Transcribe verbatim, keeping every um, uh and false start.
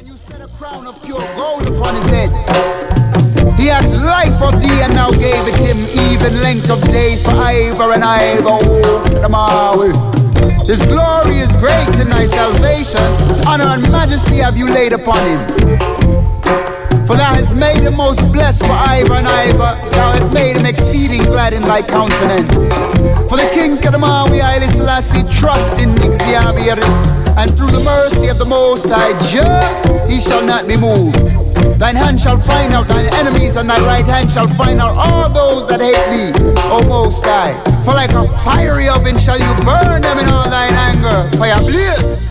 you set a crown of pure gold upon his head. He asked life of thee and now gave it him, even length of days for Ivor and Ivor. Oh, the Maui. His glory is great in thy salvation. Honor and majesty have you laid upon him. For thou hast made him most blessed for Ivor and Ivor. Thou hast made him exceeding glad in thy countenance. For the King Kadamawi Haile Selassie trust in Ixavier. And through the mercy of the Most High Jah, he shall not be moved. Thine hand shall find out thine enemies, and thy right hand shall find out all those that hate thee, O Most High. For like a fiery oven shall you burn them in all thine anger. Fire blaze.